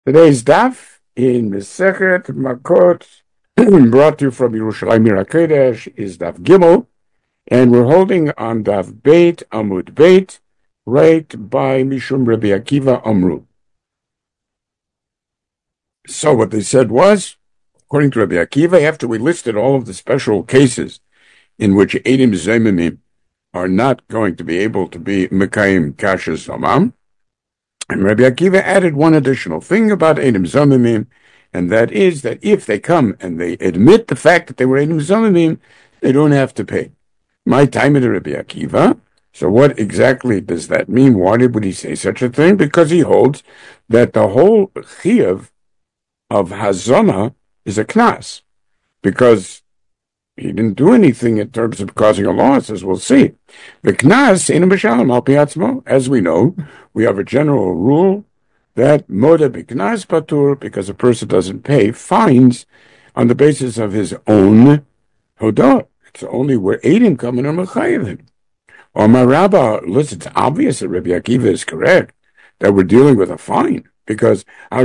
Today's daf in Masechet Makot, brought to you from Yerushalayim Ir HaKodesh, is daf Gimel, and we're holding on daf Beit Amud Beit, right by Mishum Rabbi Akiva Amru. So what they said was, according to Rabbi Akiva, after we listed all of the special cases in which Eidim Zemimim are not going to be able to be Mekayim Kashas Zomam, and Rabbi Akiva added one additional thing about Eidim Zomimim, and that is that if they come and they admit the fact that they were Eidim Zomimim, they don't have to pay. My time at Rabbi Akiva. So what exactly does that mean? Why would he say such a thing? Because he holds that the whole chiyuv of hazana is a knas, because he didn't do anything in terms of causing a loss, as we'll see. The knas ein b'shalom al pi atzmo. As we know, we have a general rule that moda b'knas patur, because a person doesn't pay fines on the basis of his own hodah. It's only where Eidim come and are mechayevim. Or my rabbi, listen, it's obvious that Rabbi Akiva is correct, that we're dealing with a fine, because they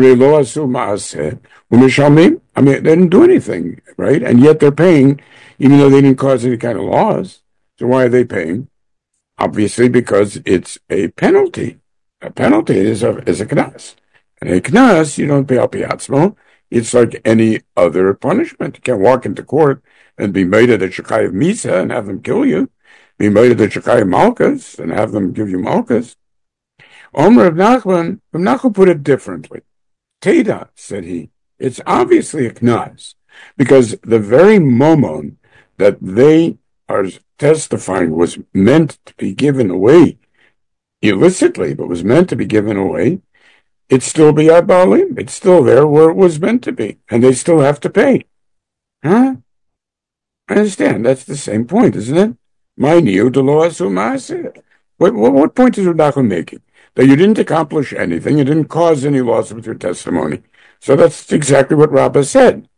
didn't do anything, right? And yet they're paying, even though they didn't cause any kind of loss. So why are they paying? Obviously because it's a penalty. A penalty is a knas. And a knas, you don't pay al pi atzmo. It's like any other punishment. You can't walk into court and be made at a shechai of misa and have them kill you. Be made at a shechai of malchus and have them give you malchus. Omer of Nachman put it differently. Teda, said he, it's obviously a knas, because the very momon that they are testifying was meant to be given away illicitly, but was meant to be given away, it's still biyad ba'alim. It's still there where it was meant to be, and they still have to pay. Huh? I understand. That's the same point, isn't it? My niu de lo asu ma'aseh. What point is Rav making? That you didn't accomplish anything, you didn't cause any loss with your testimony. So that's exactly what Rabbah said.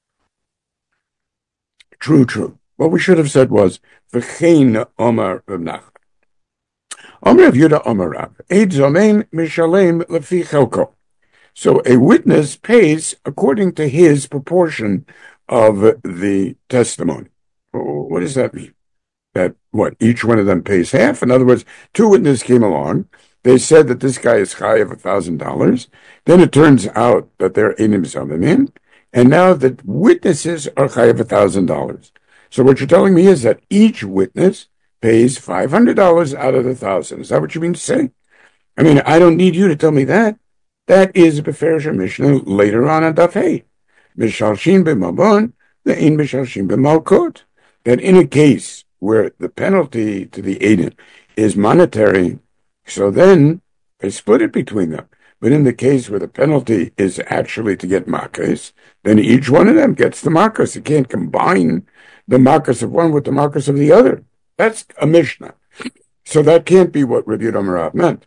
True. What we should have said was, V'chein Omar Rav Nachman. Omar Rav Yehuda Omar Rav, Eid Zomein Mishalem Lefi Chelko. So a witness pays according to his proportion of the testimony. What does that mean? That what, each one of them pays half? In other words, two witnesses came along. They said that this guy is chayav $1,000. Then it turns out that they're eidim zomimim, and now the witnesses are chayav $1,000. So what you're telling me is that each witness pays $500 out of the 1,000. Is that what you mean to say? I mean, I don't need you to tell me that. That is Beferish Mishnah later on at Daf Hey. Mishalshin b'mabon, the ein mishalshin b'malkot. That in a case where the penalty to the eidim is monetary, so then they split it between them. But in the case where the penalty is actually to get makas, then each one of them gets the makas. You can't combine the makas of one with the makas of the other. That's a Mishnah. So that can't be what Rabbi Yehuda Amar Rav meant.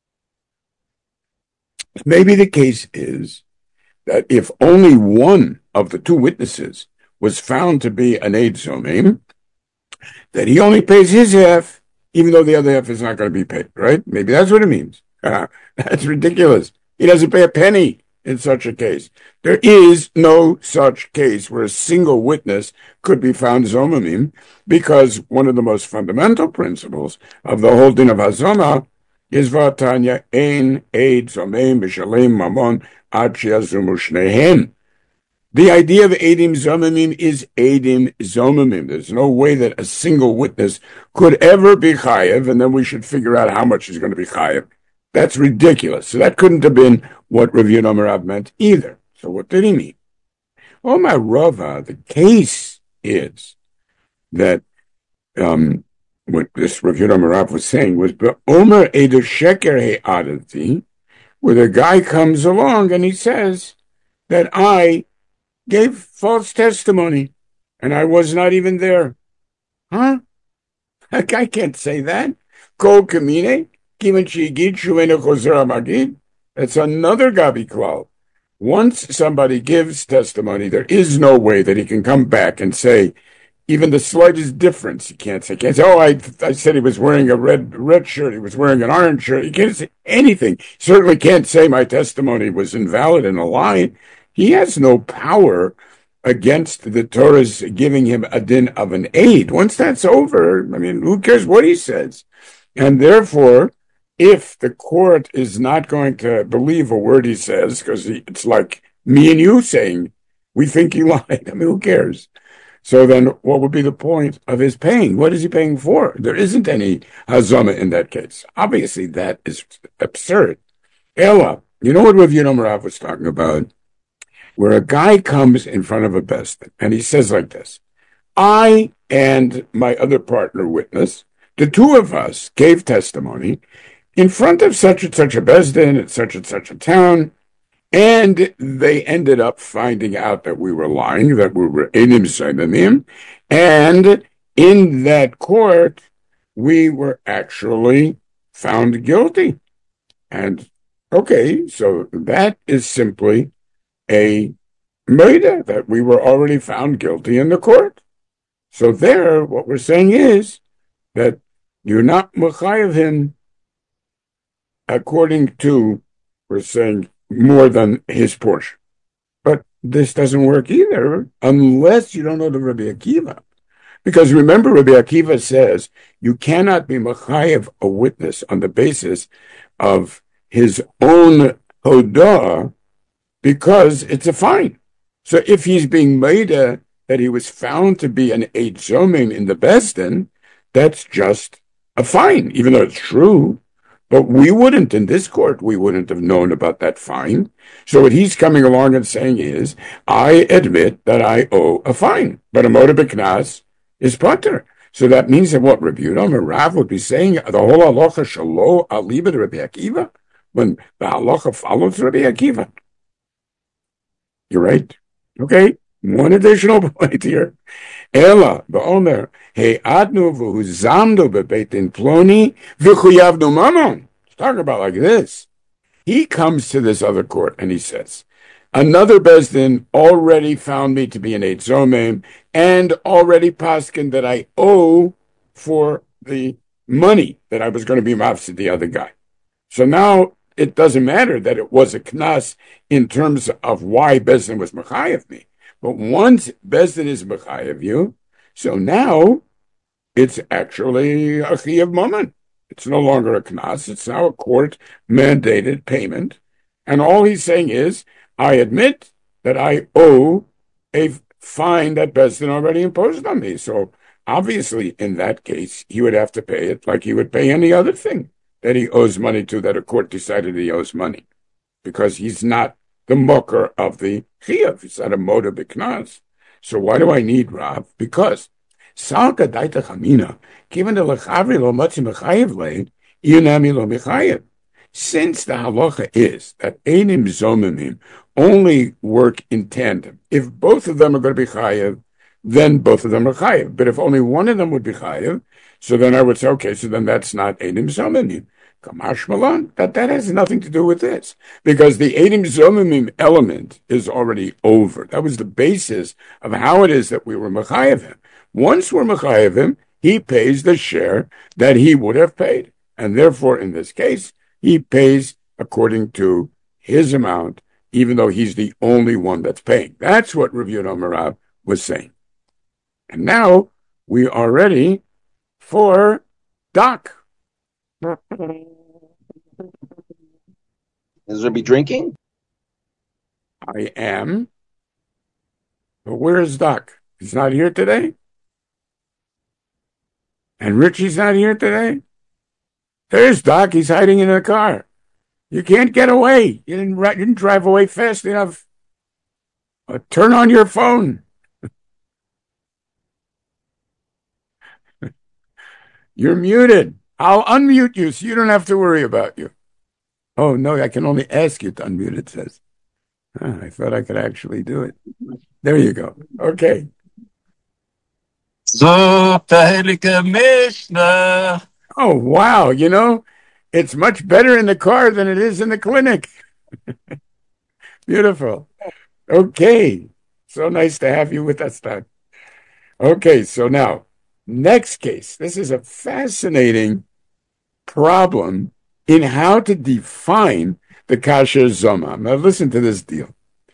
Maybe the case is that if only one of the two witnesses was found to be an Eid Zomim, that he only pays his half, even though the other half is not going to be paid, right? Maybe that's what it means. That's ridiculous. He doesn't pay a penny in such a case. There is no such case where a single witness could be found zomimim, because one of the most fundamental principles of the whole din of hazona is vatanya ein eid zomim b'shalem mamon ad sheyazumu shnehem. The idea of Eidim Zomimim is Eidim Zomimim. There's no way that a single witness could ever be chayev, and then we should figure out how much is going to be chayev. That's ridiculous. So that couldn't have been what Rav Yehuda Amar Rav meant either. So what did he mean? Oh, my Rava, the case is that what this Rav Yehuda Amar Rav was saying was Omer Edu Sheker He'adati, where the guy comes along and he says that I gave false testimony, and I was not even there. Huh? A guy can't say that. Kol kamine, kiven shigid shuenu chozer magid. That's another gabi klal. Once somebody gives testimony, there is no way that he can come back and say, even the slightest difference. You can't say, oh, I said he was wearing a red shirt. He was wearing an orange shirt. You can't say anything. Certainly can't say my testimony was invalid and a lie. He has no power against the Torah's giving him a din of an aid. Once that's over, I mean, who cares what he says? And therefore, if the court is not going to believe a word he says, because it's like me and you saying, we think he lied. I mean, who cares? So then what would be the point of his paying? What is he paying for? There isn't any hazama in that case. Obviously, that is absurd. Ella, you know what Rav Yonam Rav was talking about? Where a guy comes in front of a bestin and he says like this, I and my other partner witness, the two of us gave testimony in front of such and such a bestin in such and such a town, and they ended up finding out that we were lying, that we were enim soimimim, and in that court, we were actually found guilty. And okay, so that is simply a murder, that we were already found guilty in the court. So there, what we're saying is that you're not mechayev him according to, we're saying, more than his portion. But this doesn't work either unless you don't know the Rabbi Akiva. Because remember, Rabbi Akiva says you cannot be mechayev a witness on the basis of his own hodah because it's a fine. So if he's being made that he was found to be an eid zomim in the besdin, that's just a fine, even though it's true. But we wouldn't, in this court, we wouldn't have known about that fine. So what he's coming along and saying is, I admit that I owe a fine, but a moda b'knas is pater. So that means that what Rabbi Yudam or Rav would be saying, the whole halacha shalo aliba to Rabbi Akiva, when the halacha follows Rabbi Akiva. You're right. Okay, one additional point here. Ella, ba'omer, hey adnu v'huzamdu bebeitin ploni v'chuyavnu mamon. Let's talk about like this. He comes to this other court and he says, another bezdin already found me to be an eid zomim and already paskin that I owe for the money that I was going to be mafsid the other guy. So now it doesn't matter that it was a knas in terms of why bezdin was mechayev me. But once bezdin is mechayev you, so now it's actually a chiyuv mammon. It's no longer a knas. It's now a court-mandated payment. And all he's saying is, I admit that I owe a fine that bezdin already imposed on me. So obviously, in that case, he would have to pay it like he would pay any other thing that he owes money to, that a court decided he owes money. Because he's not the mocker of the chiyuv. It's not a moda b'knas. So why do I need Rav? Because salka daita chamina, given the lechavri lo matzi mechayev lein, inami lo mechayev. Since the halacha is that einim zomimim only work in tandem, if both of them are going to be chayev, then both of them are chayev. But if only one of them would be chayev, so then I would say, okay, so then that's not einim zomimim. Kamash Malan, that has nothing to do with this, because the Eidim Zomimim element is already over. That was the basis of how it is that we were mechayev him. Once we're mechayev him, he pays the share that he would have paid, and therefore, in this case, he pays according to his amount, even though he's the only one that's paying. That's what Rav Yonam Rav was saying. And now we are ready for Doc. Is Rabbi drinking? I am. But where is Doc? He's not here today? And Richie's not here today? There's Doc. He's hiding in the car. You can't get away. You didn't drive away fast enough. Turn on your phone. You're muted. I'll unmute you so you don't have to worry about you. Oh, no, I can only ask you to unmute, it says. I thought I could actually do it. There you go. Okay. So, Mishnah. Oh, wow. You know, it's much better in the car than it is in the clinic. Beautiful. Okay. So nice to have you with us, Doc. Okay, so now, next case. This is a fascinating problem in how to define the kasher zoma. Now, listen to this deal.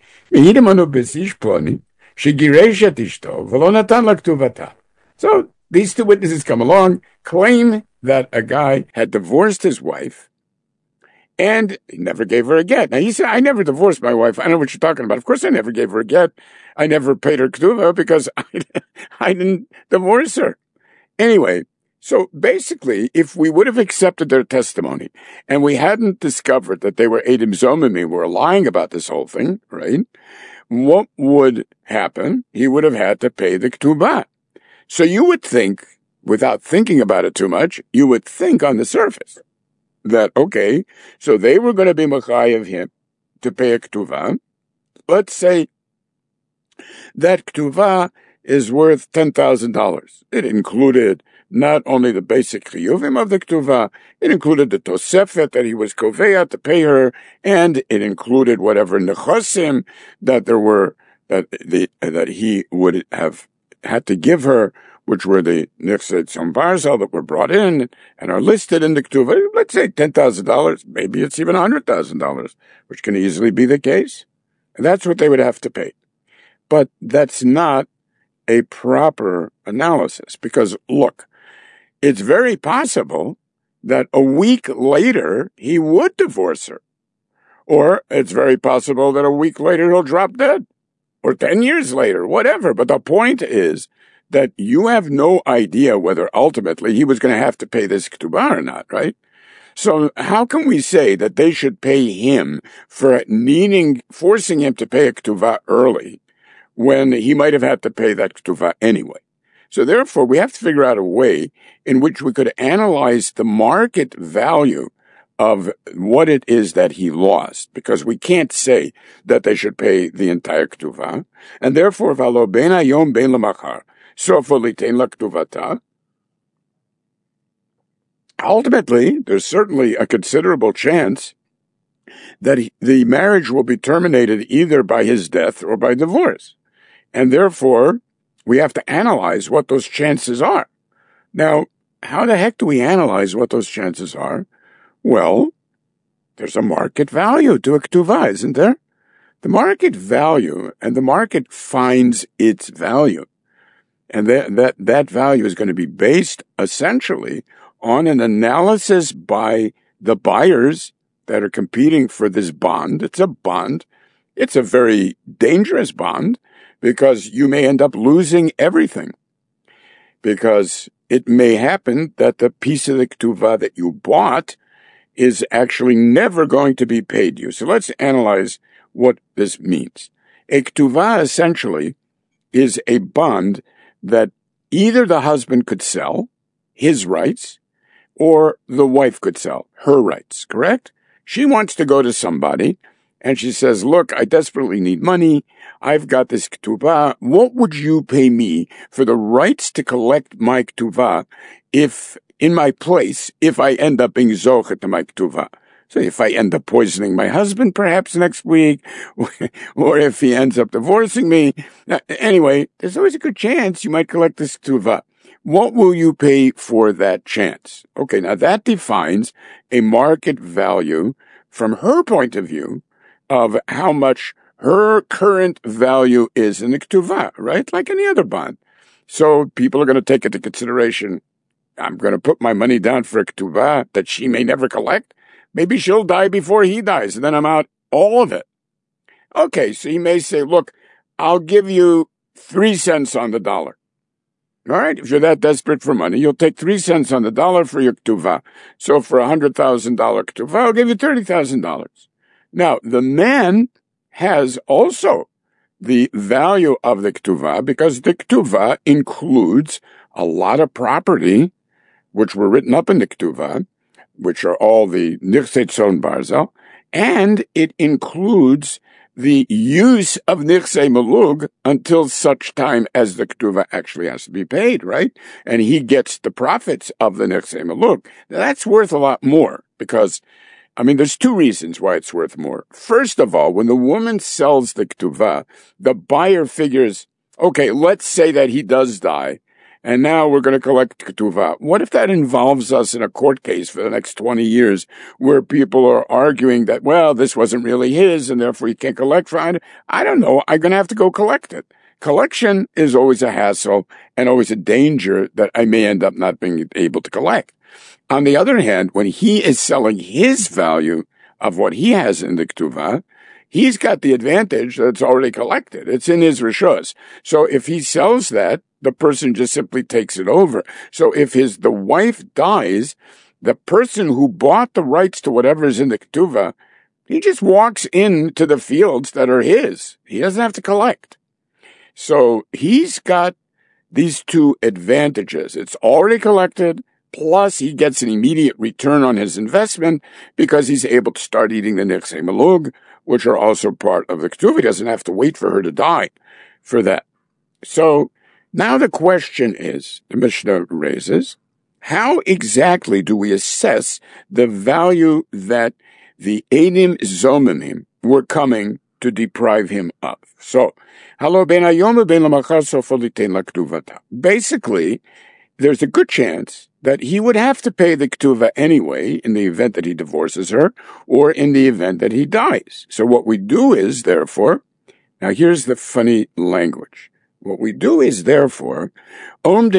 So these two witnesses come along, claim that a guy had divorced his wife and he never gave her a get. Now he said, I never divorced my wife. I know what you're talking about. Of course I never gave her a get. I never paid her ktuva because I didn't divorce her. Anyway, so basically, if we would have accepted their testimony and we hadn't discovered that they were Eidim Zomimi, were lying about this whole thing, right? What would happen? He would have had to pay the ketubah. So you would think, without thinking about it too much, you would think on the surface that, okay, so they were going to be mechayev him to pay a ketubah. Let's say that ketubah is worth $10,000. It included not only the basic chiyuvim of the ketuvah, it included the tosefet that he was koveya to pay her, and it included whatever nechosim that there were that he would have had to give her, which were the nechset sombarzal that were brought in and are listed in the ketuvah. Let's say $10,000, maybe it's even $100,000, which can easily be the case. And that's what they would have to pay. But that's not a proper analysis because, look, it's very possible that a week later he would divorce her. Or it's very possible that a week later he'll drop dead. Or 10 years later, whatever. But the point is that you have no idea whether ultimately he was going to have to pay this ketubah or not, right? So how can we say that they should pay him for forcing him to pay a ketubah early when he might have had to pay that ketubah anyway? So therefore, we have to figure out a way in which we could analyze the market value of what it is that he lost, because we can't say that they should pay the entire ketuvah, and therefore, v'alo ben hayom ben lemachar, sofo litein la ketuvata. Ultimately, there's certainly a considerable chance that the marriage will be terminated either by his death or by divorce, and therefore, we have to analyze what those chances are. Now, how the heck do we analyze what those chances are? Well, there's a market value to a ketuvah, isn't there? The market value, and the market finds its value. And that value is going to be based essentially on an analysis by the buyers that are competing for this bond. It's a bond. It's a very dangerous bond because you may end up losing everything. Because it may happen that the piece of the ketuvah that you bought is actually never going to be paid you. So let's analyze what this means. A ketuvah essentially is a bond that either the husband could sell his rights or the wife could sell her rights, correct? She wants to go to somebody and she says, look, I desperately need money. I've got this ketuvah. What would you pay me for the rights to collect my ketuvah if I end up being zochet to my ketuvah? So if I end up poisoning my husband perhaps next week, or if he ends up divorcing me, anyway, there's always a good chance you might collect this ketuvah. What will you pay for that chance? Okay, now that defines a market value from her point of view of how much her current value is in the ketuvah, right? Like any other bond. So people are going to take into consideration, I'm going to put my money down for a ketubah that she may never collect. Maybe she'll die before he dies, and then I'm out all of it. Okay, so he may say, look, I'll give you 3 cents on the dollar. All right, if you're that desperate for money, you'll take 3 cents on the dollar for your ketubah. So for $100,000 ketubah, I'll give you $30,000. Now, the man has also the value of the ketuvah because the ketuvah includes a lot of property which were written up in the ketuvah, which are all the nechset son barzal, and it includes the use of nechsei melug until such time as the ketuvah actually has to be paid, right? And he gets the profits of the nechsei melug. Now that's worth a lot more because, there's 2 reasons why it's worth more. First of all, when the woman sells the ketuvah, the buyer figures, Okay, let's say that he does die, and now we're going to collect ketuvah. What if that involves us in a court case for the next 20 years where people are arguing that, well, this wasn't really his and therefore he can't collect from it? I don't know. I'm going to have to go collect it. Collection is always a hassle and always a danger that I may end up not being able to collect. On the other hand, when he is selling his value of what he has in the ketuvah, he's got the advantage that it's already collected. It's in his rishos. So if he sells that, the person just simply takes it over. So if the wife dies, the person who bought the rights to whatever is in the ketuvah, he just walks into the fields that are his. He doesn't have to collect. So he's got these two advantages. It's already collected, plus he gets an immediate return on his investment because he's able to start eating the nechsei malug, which are also part of the ketuvah. He doesn't have to wait for her to die for that. So now the question is, the Mishnah raises, how exactly do we assess the value that the Eidim Zomimim were coming to deprive him of? So, basically, there's a good chance that he would have to pay the ketuvah anyway in the event that he divorces her or in the event that he dies. So what we do is, therefore, now here's the funny language. What we do is, therefore, and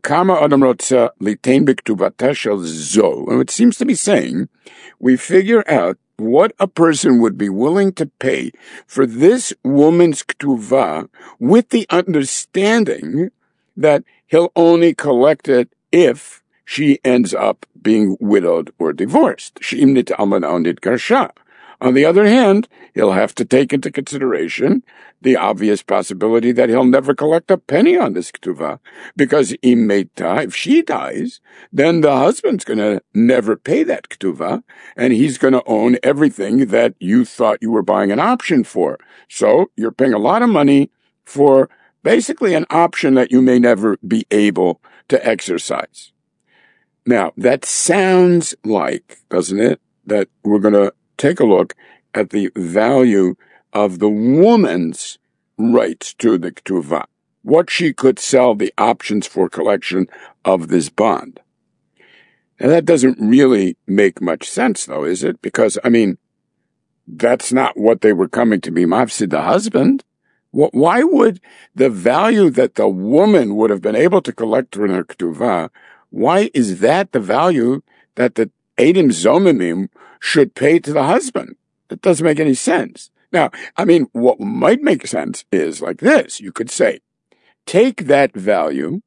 it seems to be saying, we figure out what a person would be willing to pay for this woman's ketuvah with the understanding that he'll only collect it if she ends up being widowed or divorced. On the other hand, he'll have to take into consideration the obvious possibility that he'll never collect a penny on this ketuvah, because if she dies, then the husband's going to never pay that ketuvah, and he's going to own everything that you thought you were buying an option for. So you're paying a lot of money for basically an option that you may never be able to exercise. Now, that sounds like, doesn't it, that we're going to take a look at the value of the woman's rights to the ketuvah, what she could sell the options for collection of this bond. Now, that doesn't really make much sense, though, is it? Because, that's not what they were coming to be mafsid the husband. Why would the value that the woman would have been able to collect from her ketuvah, why is that the value that the Eidim Zomimim should pay to the husband? That doesn't make any sense. Now, what might make sense is like this. You could say, take that value,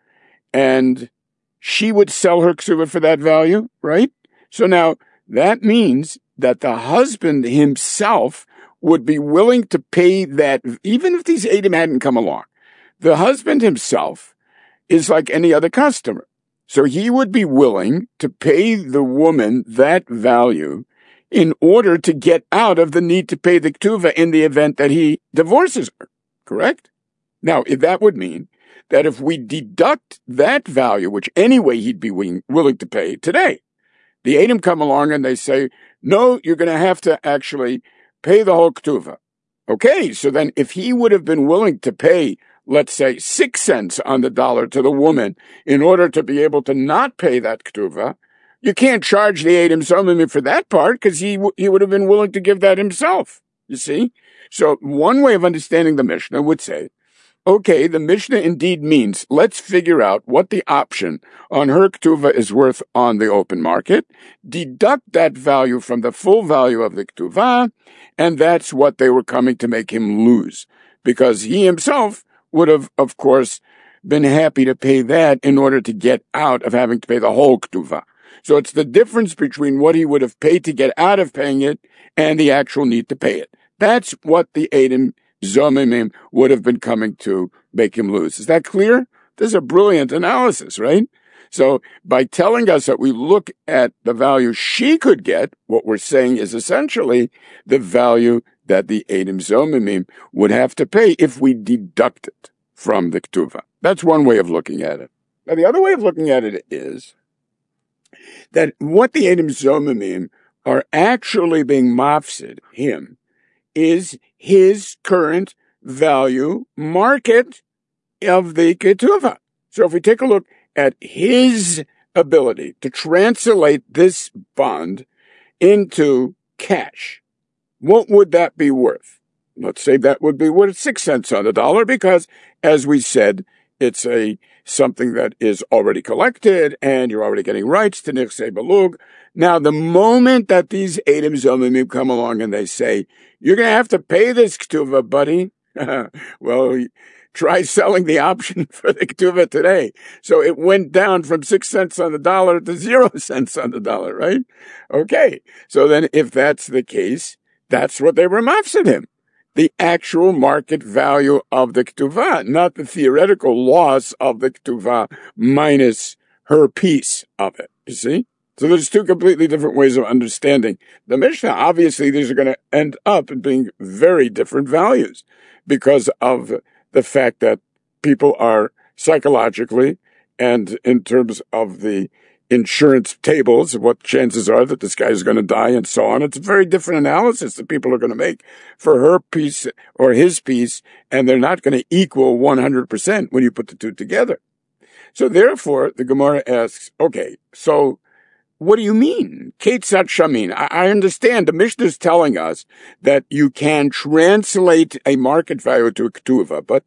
and she would sell her ketuvah for that value, right? So now, that means that the husband himself would be willing to pay that, even if these Eidim hadn't come along. The husband himself is like any other customer. So he would be willing to pay the woman that value in order to get out of the need to pay the ketuvah in the event that he divorces her, correct? Now, that would mean that if we deduct that value, which anyway he'd be willing to pay today, the Eidim come along and they say, no, you're going to have to actually pay the whole ketuvah. Okay, so then if he would have been willing to pay, let's say, 6 cents on the dollar to the woman in order to be able to not pay that ketuvah, you can't charge the Eidim Zomimim for that part because he would have been willing to give that himself, you see? So one way of understanding the Mishnah would say, okay, the Mishnah indeed means let's figure out what the option on her ketuvah is worth on the open market, deduct that value from the full value of the ketuvah, and that's what they were coming to make him lose, because he himself would have, of course, been happy to pay that in order to get out of having to pay the whole ketuvah. So it's the difference between what he would have paid to get out of paying it and the actual need to pay it. That's what the Eidim Zomimim would have been coming to make him lose. Is that clear? This is a brilliant analysis, right? So by telling us that we look at the value she could get, what we're saying is essentially the value that the Eidim Zomimim would have to pay if we deduct it from the ketuvah. That's one way of looking at it. Now, the other way of looking at it is that what the Eidim Zomimim are actually being mafsid him is his current value market of the ketuvah. So if we take a look at his ability to translate this bond into cash, what would that be worth? Let's say that would be worth 6 cents on the dollar because, as we said, it's something that is already collected and you're already getting rights to Nichsei Belug. Now, the moment that these Eidim Zomimim come along and they say, you're going to have to pay this ketuvah, buddy. Well, try selling the option for the ketuvah today. So it went down from 6 cents on the dollar to 0 cents on the dollar, right? Okay. So then if that's the case, that's what they were mafsid him. The actual market value of the ketuvah, not the theoretical loss of the ketuvah minus her piece of it. You see? So there's two completely different ways of understanding the Mishnah. Obviously, these are going to end up being very different values because of the fact that people are psychologically and in terms of the insurance tables, what chances are that this guy is going to die and so on. It's a very different analysis that people are going to make for her piece or his piece, and they're not going to equal 100% when you put the two together. So therefore, the Gemara asks, okay, so what do you mean? Ketzat shamin. I understand the Mishnah is telling us that you can translate a market value to a ketuvah, but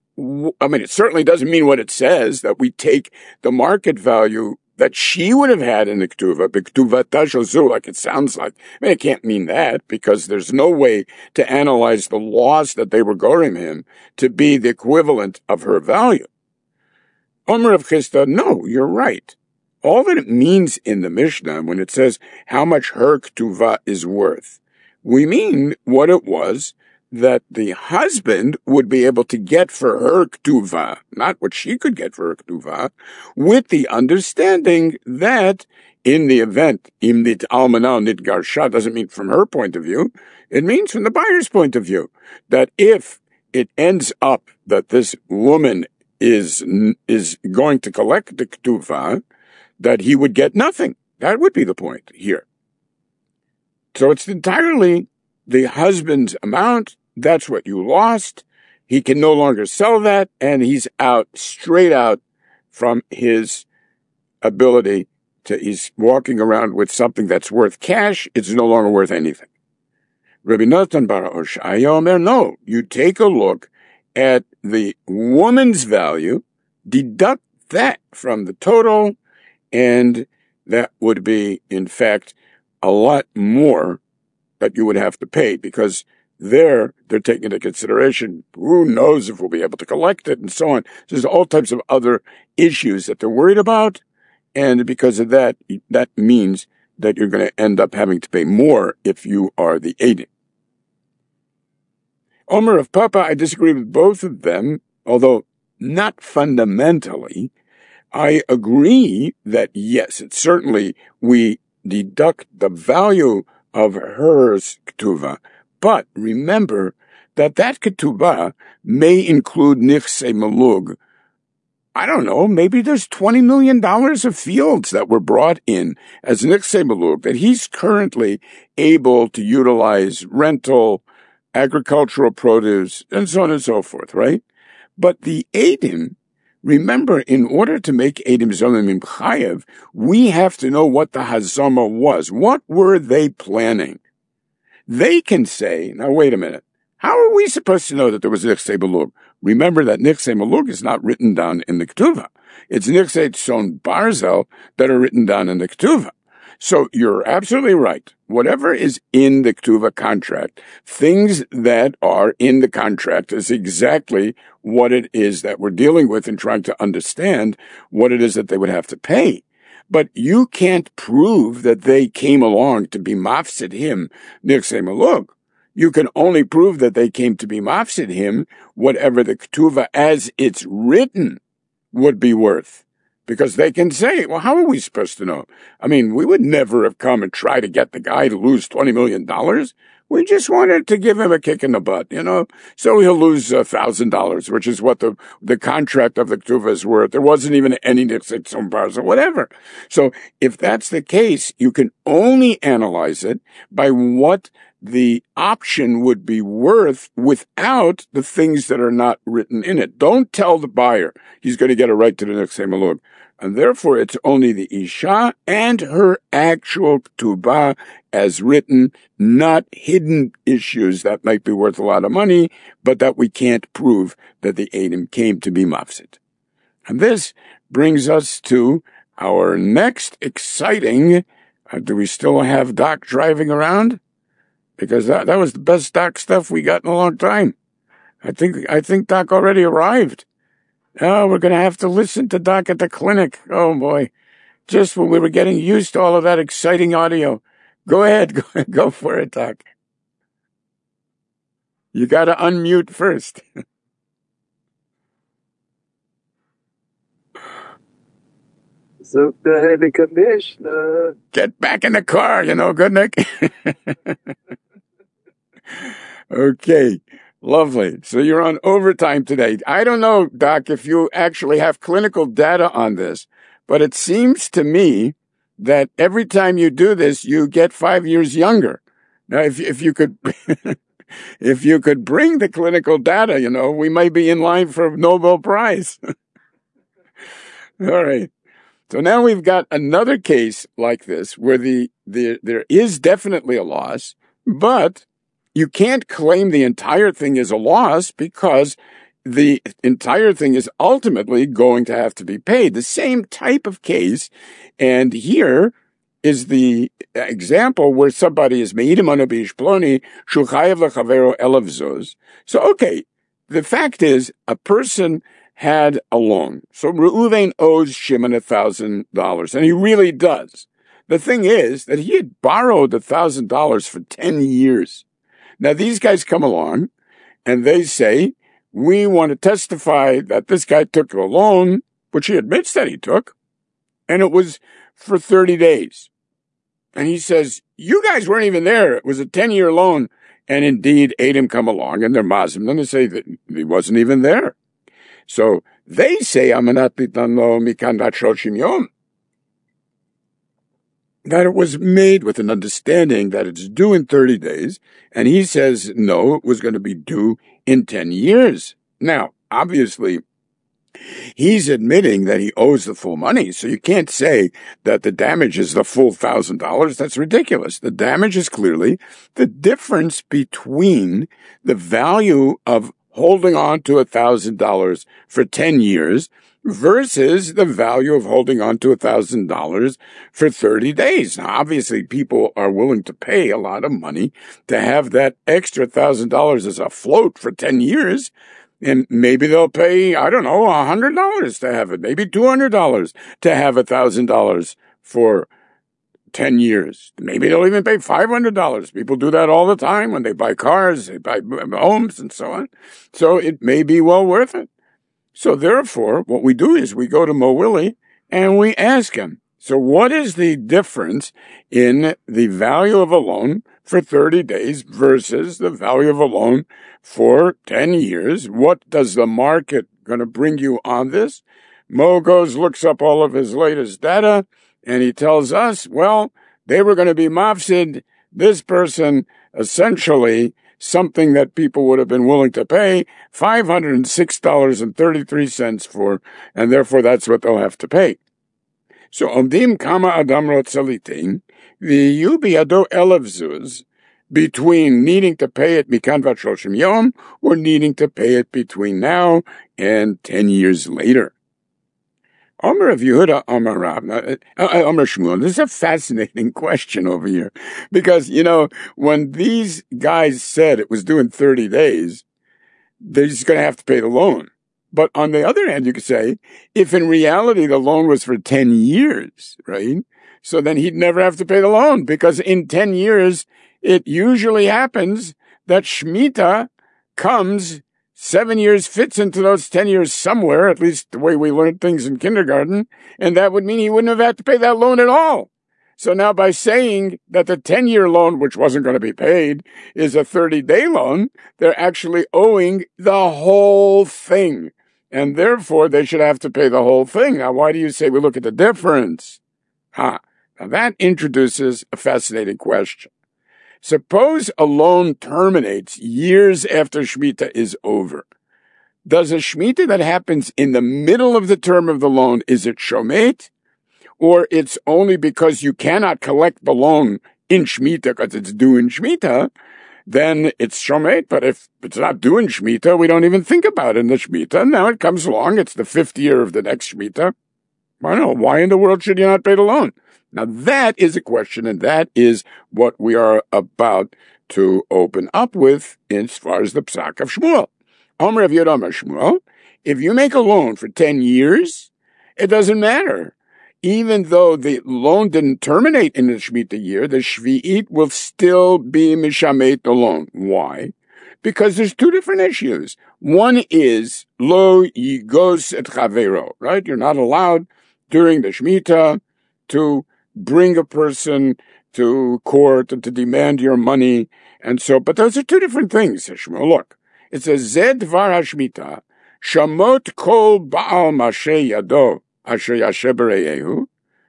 I mean, it certainly doesn't mean what it says, that we take the market value that she would have had in the ketuvah, like it sounds like. I mean, it can't mean that because there's no way to analyze the loss that they were goring him to be the equivalent of her value. Omer of Chisda, no, you're right. All that it means in the Mishnah when it says how much her ketuvah is worth, we mean what it was that the husband would be able to get for her ketuvah, not what she could get for her ketuvah, with the understanding that in the event, imnit almana nit garsha doesn't mean from her point of view, it means from the buyer's point of view, that if it ends up that this woman is going to collect the ketuvah, that he would get nothing. That would be the point here. So it's entirely the husband's amount. That's what you lost. He can no longer sell that, and he's straight out from his ability he's walking around with something that's worth cash. It's no longer worth anything. Rabbi Natan bar Oshaya Omer, no, you take a look at the woman's value, deduct that from the total, and that would be, in fact, a lot more that you would have to pay because they're taking into consideration who knows if we'll be able to collect it and so on. There's all types of other issues that they're worried about, and because of that, that means that you're going to end up having to pay more if you are the agent. Omer of Papa, I disagree with both of them, although not fundamentally. I agree that, yes, it's certainly we deduct the value of her ketuvah, but remember that ketuvah may include nichsei melug. I don't know, maybe there's $20 million of fields that were brought in as nichsei melug that he's currently able to utilize rental, agricultural produce, and so on and so forth, right? But the Eidim, remember, in order to make Eidim Zomimim Chayev, we have to know what the Hazama was. What were they planning? They can say, now wait a minute, how are we supposed to know that there was Nichsei Belug? Remember that Nichsei Belug is not written down in the Ketuvah. It's Nichsei Tzon Barzel that are written down in the Ketuvah. So you're absolutely right. Whatever is in the Ketuvah contract, things that are in the contract is exactly what it is that we're dealing with and trying to understand what it is that they would have to pay. But you can't prove that they came along to be mafsid him, Nichsei Melug. You can only prove that they came to be mafsid him, whatever the Ketuvah as it's written would be worth. Because they can say, well, how are we supposed to know? I mean, we would never have come and try to get the guy to lose $20 million. We just wanted to give him a kick in the butt, so he'll lose $1,000, which is what the contract of the Ketuvah is worth. There wasn't even any Nichsei Tzon Barzel or whatever. So if that's the case, you can only analyze it by what the option would be worth without the things that are not written in it. Don't tell the buyer he's going to get a right to the nechse malug. And therefore, it's only the Isha and her actual ketubah as written, not hidden issues that might be worth a lot of money, but that we can't prove that the Eidim came to be mafsid. And this brings us to our next exciting, do we still have Doc driving around? Because that was the best Doc stuff we got in a long time. I think Doc already arrived. Oh, we're going to have to listen to Doc at the clinic. Oh, boy. Just when we were getting used to all of that exciting audio. Go ahead. Go for it, Doc. You got to unmute first. So the commissioner. Get back in the car, good, Nick? Okay. Lovely. So you're on overtime today. I don't know, Doc, if you actually have clinical data on this, but it seems to me that every time you do this, you get 5 years younger. Now, if you could, if you could bring the clinical data, we might be in line for a Nobel Prize. All right. So now we've got another case like this where there is definitely a loss, but you can't claim the entire thing is a loss because the entire thing is ultimately going to have to be paid. The same type of case. And here is the example where somebody is meidim on abish ploni shuchayev lechavero elav zuz. So, okay, the fact is a person had a loan. So Reuven owes Shimon $1,000, and he really does. The thing is that he had borrowed $1,000 for 10 years. Now, these guys come along and they say, we want to testify that this guy took a loan, which he admits that he took, and it was for 30 days. And he says, you guys weren't even there. It was a 10-year loan. And indeed, Eidim come along and they're Muslim. And they say that he wasn't even there. So they say, Amanat litan lo mikan vat shoshim yom, that it was made with an understanding that it's due in 30 days, and he says, no, it was going to be due in 10 years. Now, obviously, he's admitting that he owes the full money, so you can't say that the damage is the full $1,000. That's ridiculous. The damage is clearly the difference between the value of holding on to $1,000 for 10 years versus the value of holding on to $1,000 for 30 days. Now, obviously, people are willing to pay a lot of money to have that extra $1,000 as a float for 10 years. And maybe they'll pay, I don't know, $100 to have it, maybe $200 to have $1,000 for 10 years. Maybe they'll even pay $500. People do that all the time when they buy cars, they buy homes and so on. So it may be well worth it. So therefore, what we do is we go to Mo Willie and we ask him, so what is the difference in the value of a loan for 30 days versus the value of a loan for 10 years? What does the market going to bring you on this? Mo goes, looks up all of his latest data, and he tells us, well, they were going to be mafsid. This person essentially something that people would have been willing to pay $506.33 for, and therefore that's what they'll have to pay. So, omdim kama adam rotzalitin, the yubiado elav zuz, between needing to pay it mikan vat shoshim yom, or needing to pay it between now and 10 years later. Omer of Yehuda, Omer Rab, Omer Shmuel. This is a fascinating question over here. Because, when these guys said it was due in 30 days, they're just going to have to pay the loan. But on the other hand, you could say, if in reality the loan was for 10 years, right? So then he'd never have to pay the loan, because in 10 years, it usually happens that Shemitah comes 7 years fits into those 10 years somewhere, at least the way we learned things in kindergarten, and that would mean he wouldn't have had to pay that loan at all. So now by saying that the 10-year loan, which wasn't going to be paid, is a 30-day loan, they're actually owing the whole thing, and therefore they should have to pay the whole thing. Now, why do you say we look at the difference? Now that introduces a fascinating question. Suppose a loan terminates years after Shemitah is over. Does a Shemitah that happens in the middle of the term of the loan, is it Shomet? Or it's only because you cannot collect the loan in Shemitah because it's due in Shemitah, then it's Shomet. But if it's not due in Shemitah, we don't even think about it in the Shemitah. Now it comes along, it's the 5th year of the next Shemitah. I don't know, why in the world should you not pay the loan? Now that is a question, and that is what we are about to open up with as far as the Psak of Shmuel. Omer Rav Yehuda Amar Shmuel, if you make a loan for 10 years, it doesn't matter. Even though the loan didn't terminate in the Shemitah year, the Shvi'it will still be Mishamet the loan. Why? Because there's two different issues. One is Lo Yigos et Chavero, right? You're not allowed during the Shemitah to bring a person to court and to demand your money. And so, but those are two different things, Shmuel. Look, it says, Zed Dvar HaShemitah, Shamot Kol Baal Mashe Yado, Asher Yashe B'Reyehu,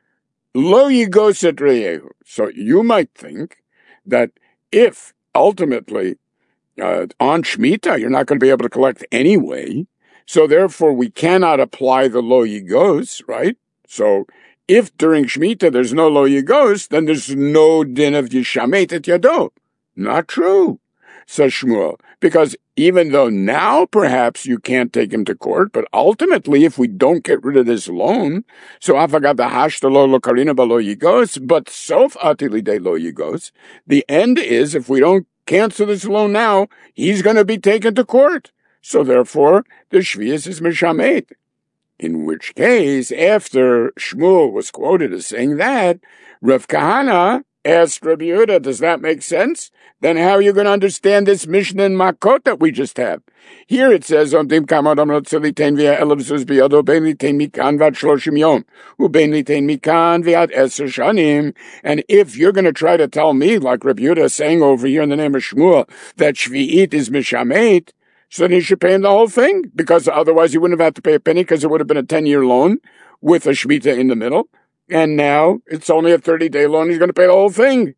Lo Yigos et Reyehu. So you might think that if ultimately on Shemitah you're not going to be able to collect anyway, so therefore we cannot apply the Lo Yigos, right? So if during Shemitah there's no Lo Yigos, then there's no din of Yishamet et Yado. Not true, says Shmuel, because even though now perhaps you can't take him to court, but ultimately if we don't get rid of this loan, so afagat hashta lo karina b'lo yigos, but sof atili de lo yigos, the end is if we don't cancel this loan now, he's going to be taken to court. So therefore, the shvius is mishamet. In which case, after Shmuel was quoted as saying that, Rav Kahana asked Rabbi Yehuda, does that make sense? Then how are you going to understand this Mishnah in Makot that we just have? Here it says, and if you're going to try to tell me, like Rabbi Yehuda is saying over here in the name of Shmuel, that Shvi'it is Mishamet, so then he should pay him the whole thing, because otherwise he wouldn't have had to pay a penny, because it would have been a 10-year loan with a Shemitah in the middle. And now it's only a 30-day loan. He's going to pay the whole thing.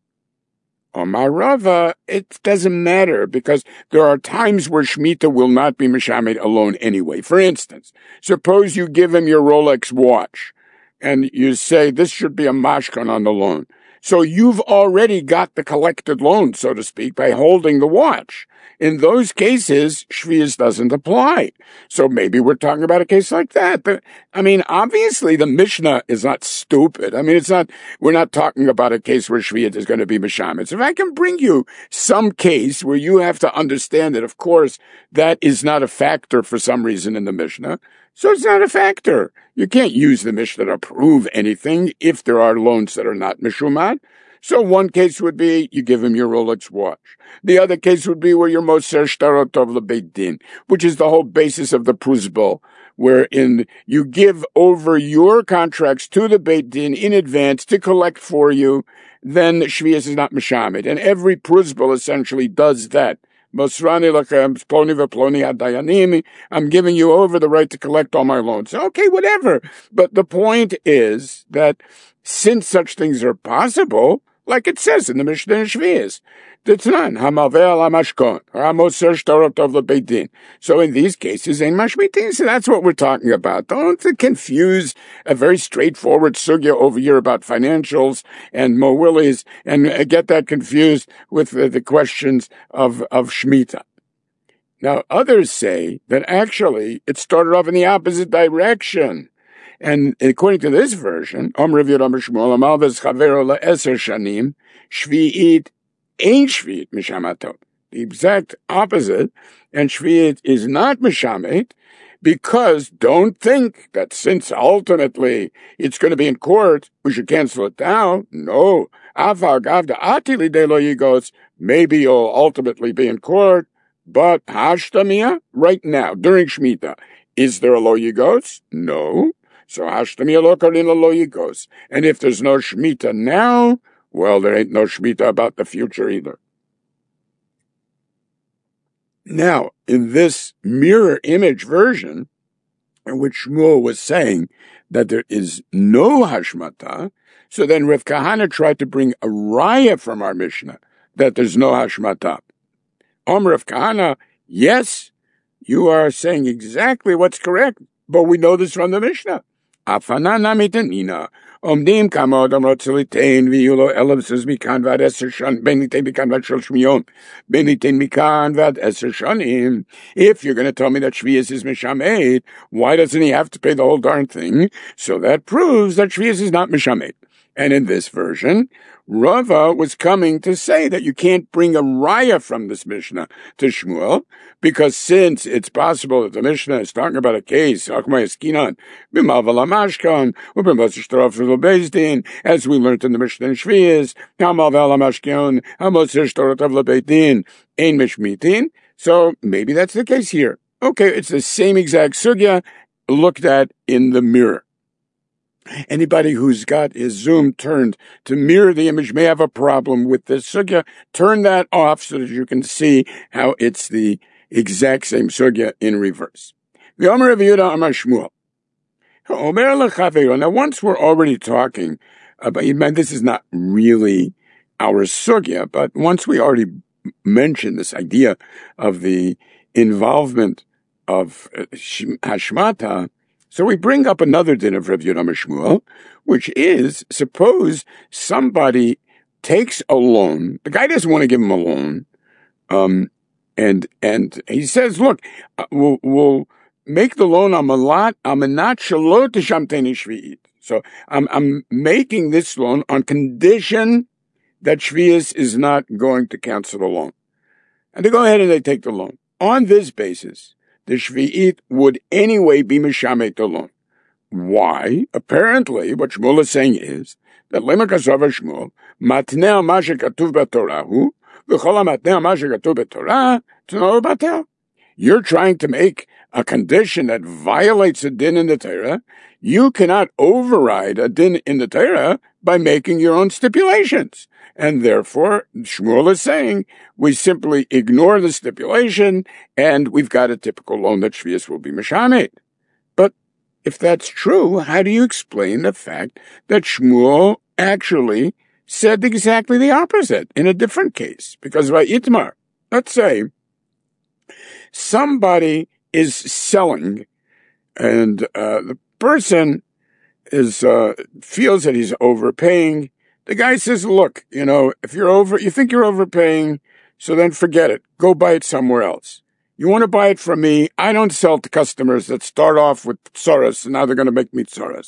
Omar Rava, it doesn't matter because there are times where Shemitah will not be Mishamet alone anyway. For instance, suppose you give him your Rolex watch and you say this should be a mashkan on the loan. So you've already got the collected loan, so to speak, by holding the watch. In those cases, Shvius doesn't apply. So maybe we're talking about a case like that. But, I mean, obviously the Mishnah is not stupid. I mean, we're not talking about a case where Shvius is going to be Mishamet. If I can bring you some case where you have to understand that, of course, that is not a factor for some reason in the Mishnah. So it's not a factor. You can't use the Mishnah to prove anything if there are loans that are not Mishumat. So one case would be you give him your Rolex watch. The other case would be where you're Moser Shtarotov LeBeit Din, which is the whole basis of the Pruzbul, wherein you give over your contracts to the Beit Din in advance to collect for you. Then Shvius is not Mishamet. And every Pruzbul essentially does that. Mosrani lachem ploni v'ploni hadayanim. I'm giving you over the right to collect all my loans. Okay, whatever. But the point is that since such things are possible, like it says in the Mishnah in Shvius, D'tnan hamavel hamashkon hamoser shtarotov lebeit din. So in these cases, ein mashmitin. So that's what we're talking about. Don't confuse a very straightforward sugya over here about financials and Mo Willies and get that confused with the questions of Shemitah. Now others say that actually it started off in the opposite direction. And according to this version, Omer Rav Yehuda Amar Shmuel Amal v'chavero la'eser shanim shvi'it ein shvi'it mishamato. The exact opposite, and shvi'it is not mishamet, because don't think that since ultimately it's going to be in court, we should cancel it now. No. Maybe you'll ultimately be in court, but hashtamia, right now, during Shemitah, is there a lo yigos? No. So hashtamia lo karina lo yigos. And if there's no Shemitah now, well, there ain't no Shemitah about the future either. Now, in this mirror image version, in which Shmuel was saying that there is no hashmata, so then Rav Kahana tried to bring a raya from our Mishnah that there's no hashmata. Omer of Kahana, yes, you are saying exactly what's correct, but we know this from the Mishnah. Afanana mitanina. Omdim kama adam rotzelitain v'yulo elabses mikan vad eser shan benitain mikan vad shel shmiyon benitain mikan vad eser shanim. If you're going to tell me that Shvius is mishamed, why doesn't he have to pay the whole darn thing? So that proves that Shvius is not mishamed. And in this version, Rava was coming to say that you can't bring a raya from this Mishnah to Shmuel, because since it's possible that the Mishnah is talking about a case, as we learned in the Mishnah in Shvius, so maybe that's the case here. Okay, it's the same exact sugya looked at in the mirror. Anybody who's got his zoom turned to mirror the image may have a problem with this sugya. Turn that off so that you can see how it's the exact same sugya in reverse. Now, once we're already talking about, this is not really our sugya, but once we already mentioned this idea of the involvement of hashmata, so we bring up another din of Rav Yehuda Shmuel, which is, suppose somebody takes a loan. The guy doesn't want to give him a loan, and he says, "Look, we'll make the loan amanat shalot tishamteni shvi'it." So I'm making this loan on condition that Shvius is not going to cancel the loan, and they go ahead and they take the loan on this basis. The Shvi'it would anyway be Mishamet the loan. Why? Apparently, what Shmuel is saying is that Lema Kasava Shmuel, Matnei Mashe Katuv B'Torahu, V'chol Matnei Mashe Katuv B'Torah, T'no Batel. You're trying to make a condition that violates a din in the Torah. You cannot override a din in the Torah by making your own stipulations. And therefore, Shmuel is saying, we simply ignore the stipulation, and we've got a typical loan that Shvius will be Mishamet. But if that's true, how do you explain the fact that Shmuel actually said exactly the opposite in a different case? Because by Itmar, let's say, somebody is selling, and the person is feels that he's overpaying. The guy says, "Look, if you think you're overpaying, so then forget it. Go buy it somewhere else. You want to buy it from me? I don't sell to customers that start off with tsaras, and now they're going to make me tsaras.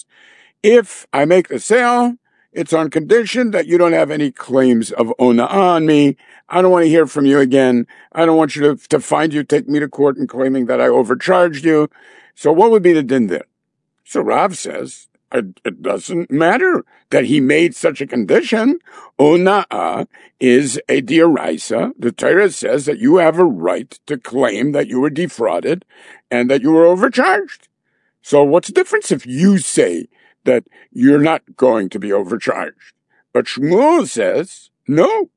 If I make the sale, it's on condition that you don't have any claims of ona'ah on me. I don't want to hear from you again. I don't want you to find you, take me to court and claiming that I overcharged you." So what would be the din there? So Rav says, it doesn't matter that he made such a condition. Ona'ah is a dioraisa. The Torah says that you have a right to claim that you were defrauded and that you were overcharged. So what's the difference if you say that you're not going to be overcharged? But Shmuel says, no.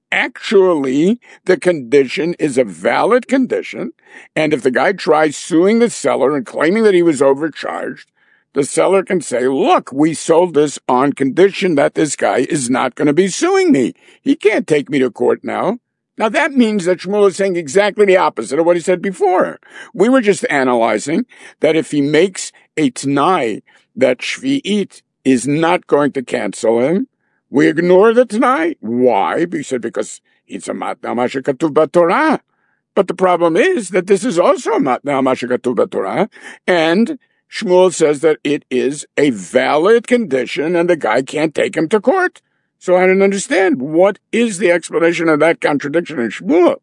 Actually, the condition is a valid condition, and if the guy tries suing the seller and claiming that he was overcharged, the seller can say, "Look, we sold this on condition that this guy is not going to be suing me. He can't take me to court now." Now that means that Shmuel is saying exactly the opposite of what he said before. We were just analyzing that if he makes a t'nai that Shvi'it is not going to cancel him, we ignore the t'nai. Why? He said because it's a matna mashe katuv b'Torah. But the problem is that this is also a matna mashe katuv b'Torah, and Shmuel says that it is a valid condition and the guy can't take him to court. So I don't understand. What is the explanation of that contradiction in Shmuel?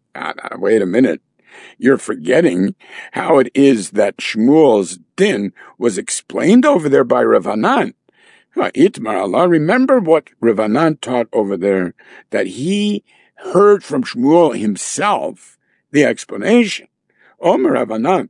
Wait a minute. You're forgetting how it is that Shmuel's din was explained over there by Rav Hanan. Itmar Allah, remember what Rav Hanan taught over there, that he heard from Shmuel himself the explanation. Omer Rav Hanan,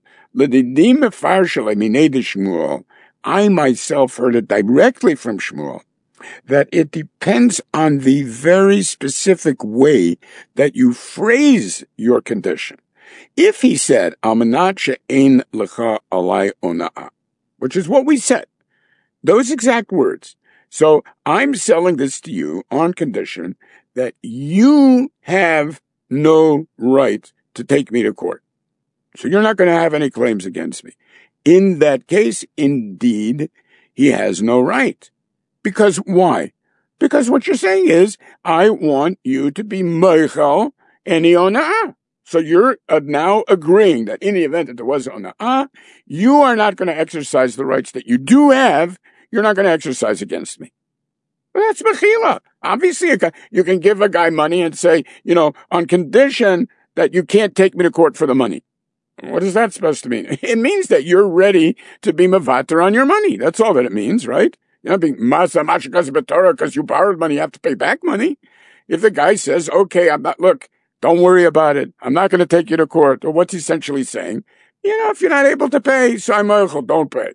I myself heard it directly from Shmuel, that it depends on the very specific way that you phrase your condition. If he said, Amanat she'ein lecha alai ona'ah, which is what we said, those exact words. So I'm selling this to you on condition that you have no right to take me to court. So you're not going to have any claims against me. In that case, indeed, he has no right. Because why? Because what you're saying is, I want you to be meichel any ona'ah. So you're now agreeing that in the event that there was ona'ah, you are not going to exercise the rights that you do have. You're not going to exercise against me. Well, that's mechila. Obviously, you can give a guy money and say, on condition that you can't take me to court for the money. What is that supposed to mean? It means that you're ready to be mavater on your money. That's all that it means, right? You're not being masa mashikas b'torah because you borrowed money, you have to pay back money. If the guy says, okay, look, don't worry about it. I'm not going to take you to court. Or what's he essentially saying? If you're not able to pay, don't pay.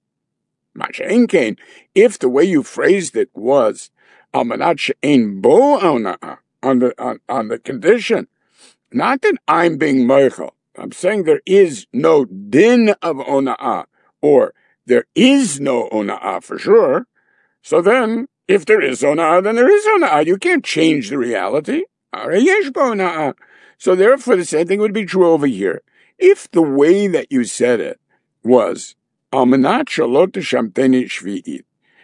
If the way you phrased it was almanat she'ein bo ona'ah, on the condition, not that I'm being meichel, I'm saying there is no din of ona'ah, or there is no ona'ah for sure. So then, if there is ona'ah, then there is ona'ah. You can't change the reality. So therefore, the same thing would be true over here. If the way that you said it was almanat shalot tishamteni shvi'it,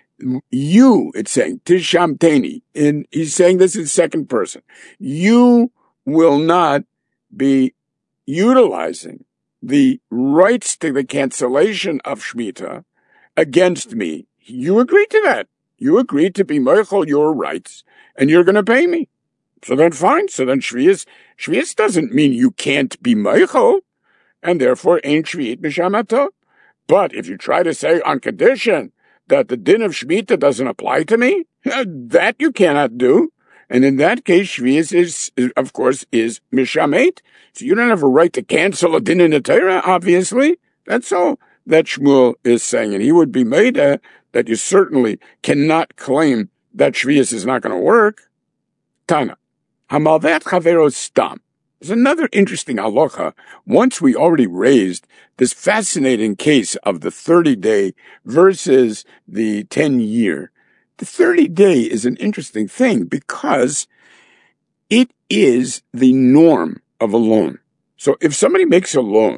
it's saying tishamteni, and he's saying this in second person. You will not be utilizing the rights to the cancellation of Shemitah against me. You agreed to that. You agreed to be meichel your rights, and you're going to pay me. So then fine. So then Shvius doesn't mean you can't be meichel, and therefore ain't Shvi'it mishamato. But if you try to say on condition that the din of Shemitah doesn't apply to me, that you cannot do. And in that case, Shvius is of course, mishamet. So you don't have a right to cancel a din in the Torah, obviously. That's all that Shmuel is saying. And he would be made that you certainly cannot claim that Shvius is not going to work. Tana. Hamalvet chavero stam. There's another interesting halacha. Once we already raised this fascinating case of the 30-day versus the 10-year. The 30-day is an interesting thing because it is the norm of a loan. So if somebody makes a loan,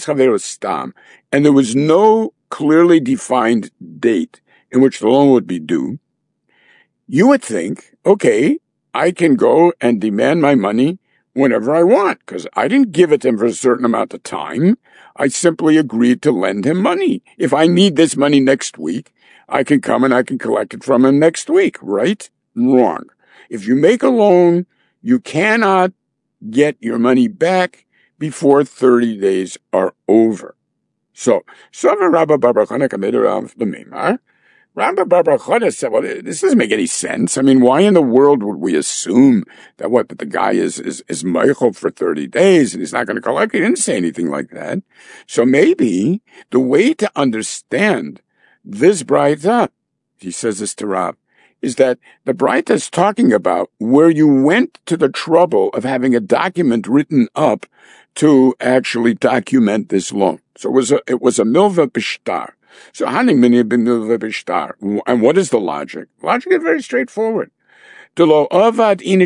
and there was no clearly defined date in which the loan would be due, you would think, okay, I can go and demand my money whenever I want, because I didn't give it to him for a certain amount of time. I simply agreed to lend him money. If I need this money next week, I can come and I can collect it from him next week, right? Wrong. If you make a loan, you cannot get your money back before 30 days are over. So, Sover Rabba Bar Chana Kameder of the Meimar, Rabba Bar Chana said, well, this doesn't make any sense. I mean, why in the world would we assume that the guy is meichel for 30 days and he's not going to collect? He didn't say anything like that. So maybe the way to understand this Braita, he says this to Rav, is that the Braita is talking about where you went to the trouble of having a document written up to actually document this loan. So it was a milva b'shtar. So haning mini b'milva b'shtar. And what is the logic? Logic is very straightforward. It's like an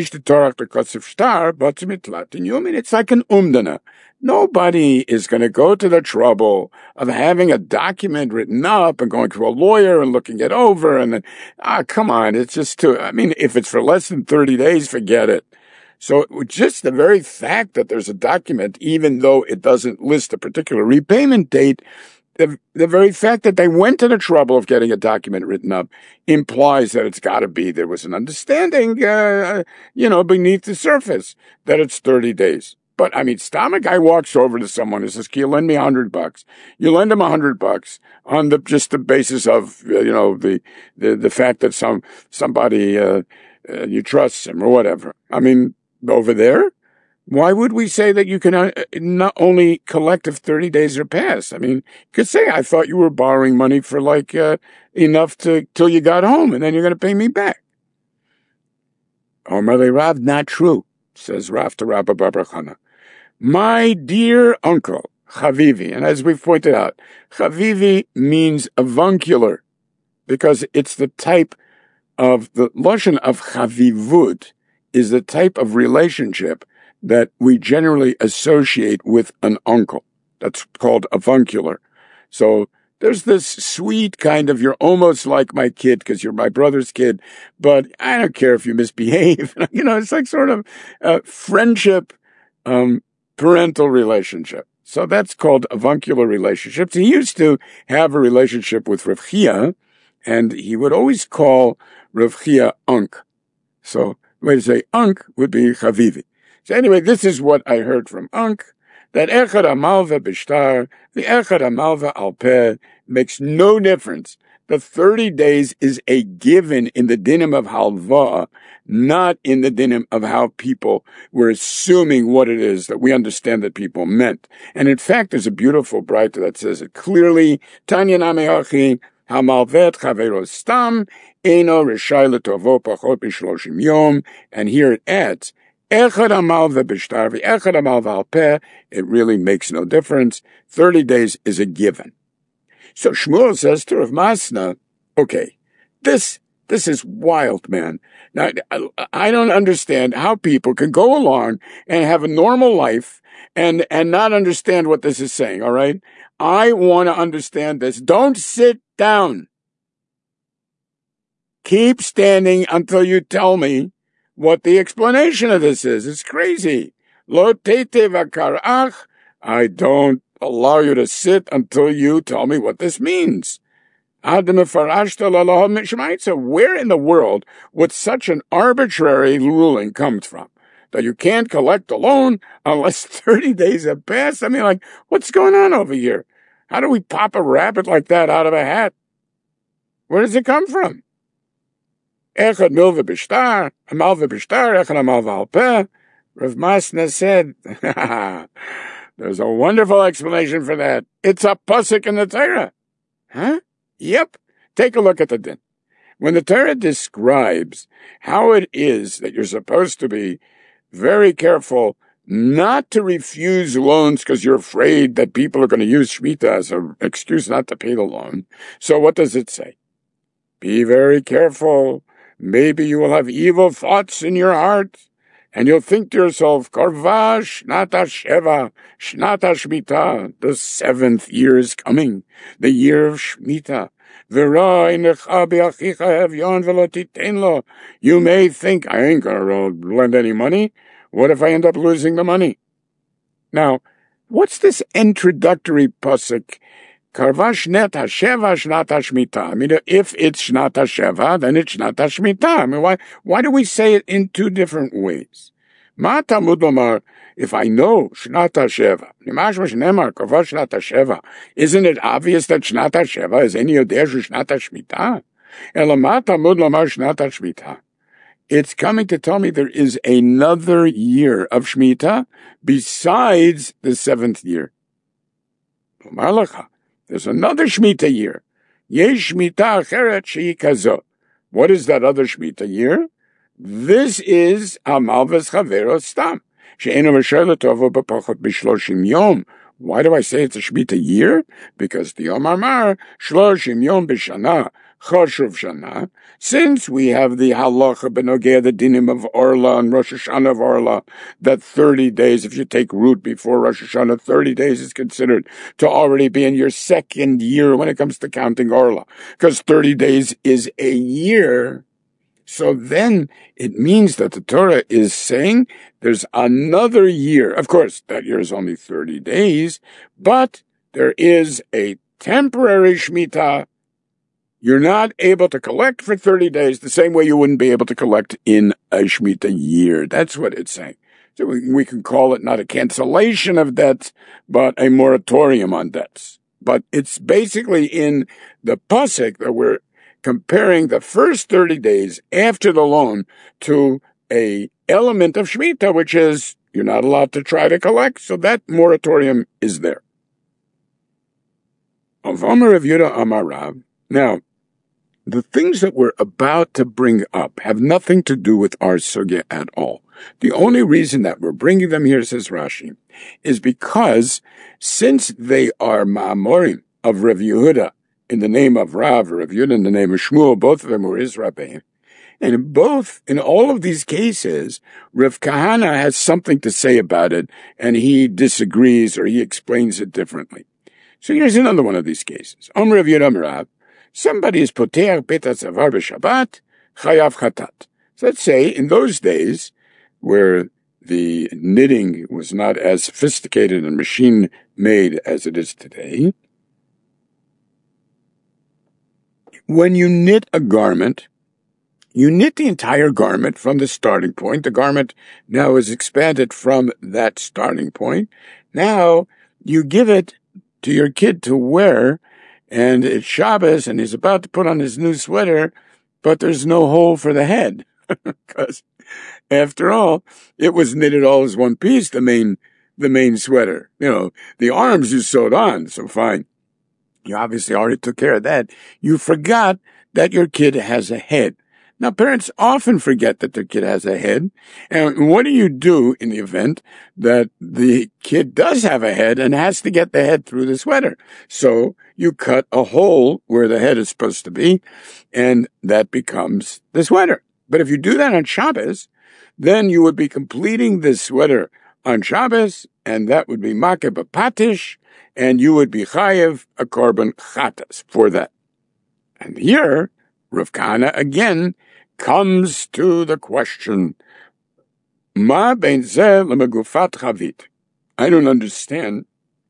umdana. Nobody is going to go to the trouble of having a document written up and going to a lawyer and looking it over and then, come on, it's just if it's for less than 30 days, forget it. So just the very fact that there's a document, even though it doesn't list a particular repayment date, the very fact that they went to the trouble of getting a document written up implies that it's got to be there was an understanding, beneath the surface that it's 30 days. But stam a guy walks over to someone and says, "Can you lend me $100?" You lend him $100 on just the basis of, the fact that somebody, you trust him or whatever. Over there, why would we say that you can not only collect if 30 days are passed? You could say, I thought you were borrowing money for enough till you got home and then you're going to pay me back. Omar Rav, not true, says Rav to Rabba Bar Chana. My dear uncle, Chavivi, and as we've pointed out, Chavivi means avuncular because it's the type of the lashon of Chavivud is the type of relationship that we generally associate with an uncle. That's called avuncular. So there's this sweet kind of, you're almost like my kid because you're my brother's kid, but I don't care if you misbehave. It's like sort of friendship, parental relationship. So that's called avuncular relationships. He used to have a relationship with Rav Chia, and he would always call Rav Chia Unk. So the way to say Unk would be Chavivi. So anyway, this is what I heard from Unk, that Echad HaMalva Bishtar, the Echad HaMalva Al Peh, makes no difference. The 30 days is a given in the dinim of halva, not in the dinim of how people were assuming what it is that we understand that people meant. And in fact, there's a beautiful braita that says it clearly, Tanya Nameachi, Hamalvet Chaveros Stam, Eno Reshai Letovo Pachot Bishloshim Yom, and here it adds, Echad HaMalva Bishtar, Echad HaMalva Al Peh, it really makes no difference. 30 days is a given. So Shmuel says to Rav Masna, okay, this is wild, man. Now, I don't understand how people can go along and have a normal life and not understand what this is saying, all right? I want to understand this. Don't sit down. Keep standing until you tell me what the explanation of this is. It's crazy. Lo tete v'karach. I don't allow you to sit until you tell me what this means. Where in the world would such an arbitrary ruling come from? That you can't collect a loan unless 30 days have passed? I mean, like, what's going on over here? How do we pop a rabbit like that out of a hat? Where does it come from? Echad milva b'shtar, malva b'shtar, echad malva al peh. Rav Masna said, there's a wonderful explanation for that. It's a pasuk in the Torah. Huh? Yep. Take a look at the din. When the Torah describes how it is that you're supposed to be very careful not to refuse loans because you're afraid that people are going to use Shemitah as an excuse not to pay the loan. So what does it say? Be very careful. Maybe you will have evil thoughts in your heart. And you'll think to yourself, Korva Shnata Sheva, Shnata Shmita, the 7th year is coming, the year of Shmita. You may think, I ain't going to lend any money. What if I end up losing the money? Now, what's this introductory pasuk? Karva Shnata Sheva, Shnata Shmita. I mean, if it's Shnata Sheva, then it's Shnata Shmita. I mean, why do we say it in two different ways? Ma Talmud Lomar, if I know Shnata Sheva, Nimashma Shnemar, Karva Shnata Sheva, isn't it obvious that Shnata Sheva is any of their Shnata Shmita? Ela Ma Talmud Lomar Shnata Shmita. It's coming to tell me there is another year of Shmita besides the 7th year. Lomar Lacha. There's another Shemitah year. Yesh Shemitah Acheret Shehi Kazo. What is that other Shemitah year? This is Malvas Chaveros Stam. She'enu V'sher L'tovo B'pachot B'shloshim Yom. Why do I say it's a Shemitah year? Because the Yom Amar Shloshim Yom B'shana Choshuv Shana. Since we have the halacha benogea, the dinim of Orla and Rosh Hashanah of Orla, that 30 days, if you take root before Rosh Hashanah, 30 days is considered to already be in your 2nd year when it comes to counting Orla, because 30 days is a year. So then it means that the Torah is saying there's another year. Of course, that year is only 30 days, but there is a temporary Shemitah. You're not able to collect for 30 days the same way you wouldn't be able to collect in a Shemitah year. That's what it's saying. So we can call it not a cancellation of debts, but a moratorium on debts. But it's basically in the pasuk that we're comparing the first 30 days after the loan to a element of Shemitah, which is you're not allowed to try to collect. So that moratorium is there. Of Omer of Yudah Amarav. Now, the things that we're about to bring up have nothing to do with our sugya at all. The only reason that we're bringing them here, says Rashi, is because since they are ma'amorim of Rav Yehuda in the name of Rav, Rav Yehuda in the name of Shmuel, both of them were his rabbein, And in all of these cases, Rav Kahana has something to say about it, and he disagrees or he explains it differently. So here's another one of these cases. Omer Rav Yehuda Rav, somebody is poter petas avar b'Shabbat, chayav chatat. So let's say in those days where the knitting was not as sophisticated and machine-made as it is today, when you knit a garment, you knit the entire garment from the starting point. The garment now is expanded from that starting point. Now you give it to your kid to wear, and it's Shabbos, and he's about to put on his new sweater, but there's no hole for the head. Because, after all, it was knitted all as one piece, the main sweater. The arms you sewed on, so fine. You obviously already took care of that. You forgot that your kid has a head. Now, parents often forget that their kid has a head. And what do you do in the event that the kid does have a head and has to get the head through the sweater? So you cut a hole where the head is supposed to be, and that becomes the sweater. But if you do that on Shabbos, then you would be completing the sweater on Shabbos, and that would be makeh b'patish, and you would be chayev a korban chatas for that. And here, Rav Kahana again comes to the question, Ma ben zeh lemegufat chavit. I don't understand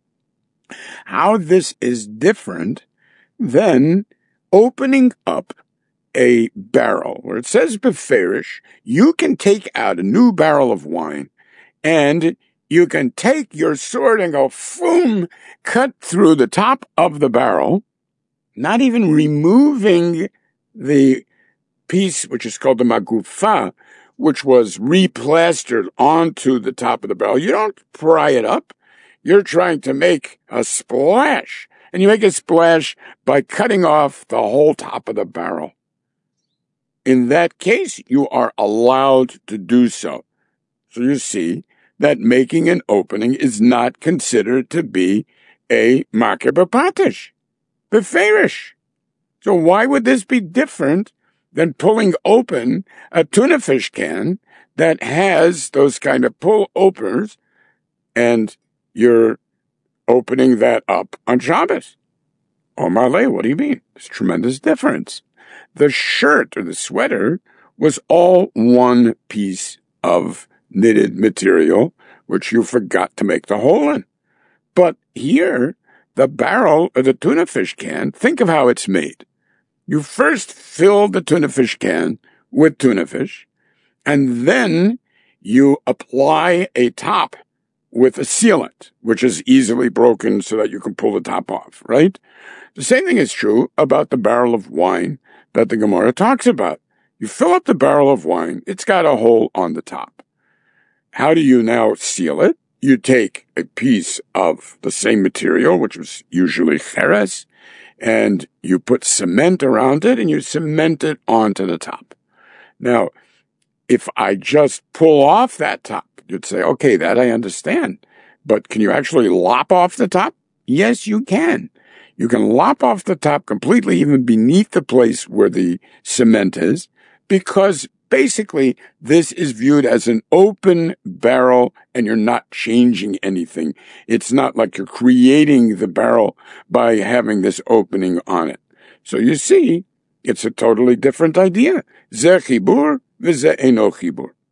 how this is different than opening up a barrel where it says beferish, you can take out a new barrel of wine and you can take your sword and go, boom, cut through the top of the barrel, not even removing the piece, which is called the magufa, which was replastered onto the top of the barrel. You don't pry it up. You're trying to make a splash. And you make a splash by cutting off the whole top of the barrel. In that case, you are allowed to do so. So you see that making an opening is not considered to be a makeh b'patish, beferish. So why would this be different than pulling open a tuna fish can that has those kind of pull openers, and you're opening that up on Shabbos? Omar Le, what do you mean? There's tremendous difference. The shirt or the sweater was all one piece of knitted material, which you forgot to make the hole in. But here, the barrel or the tuna fish can, think of how it's made. You first fill the tuna fish can with tuna fish, and then you apply a top with a sealant, which is easily broken so that you can pull the top off, right? The same thing is true about the barrel of wine that the Gemara talks about. You fill up the barrel of wine, it's got a hole on the top. How do you now seal it? You take a piece of the same material, which was usually cheres, and you put cement around it, and you cement it onto the top. Now, if I just pull off that top, you'd say, okay, that I understand. But can you actually lop off the top? Yes, you can. You can lop off the top completely, even beneath the place where the cement is, because basically this is viewed as an open barrel and you're not changing anything. It's not like you're creating the barrel by having this opening on it. So you see, it's a totally different idea. Zeh chibur v'zeh eno chibur.